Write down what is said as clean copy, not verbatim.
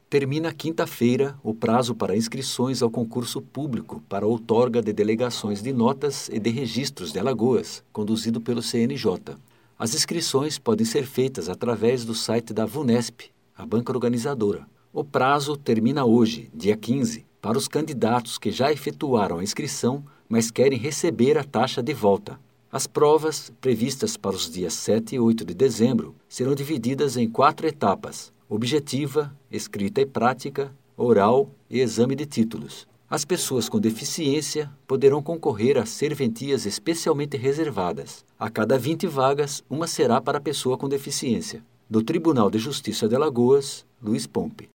Termina quinta-feira o prazo para inscrições ao concurso público para outorga de delegações de notas e de registros de Alagoas, conduzido pelo CNJ. As inscrições podem ser feitas através do site da VUNESP, a banca organizadora. O prazo termina hoje, dia 15, para os candidatos que já efetuaram a inscrição, mas querem receber a taxa de volta. As provas, previstas para os dias 7 e 8 de dezembro, serão divididas em 4 etapas: objetiva, escrita e prática, oral e exame de títulos. As pessoas com deficiência poderão concorrer a serventias especialmente reservadas. A cada 20 vagas, uma será para a pessoa com deficiência. Do Tribunal de Justiça de Alagoas, Luiz Pompe.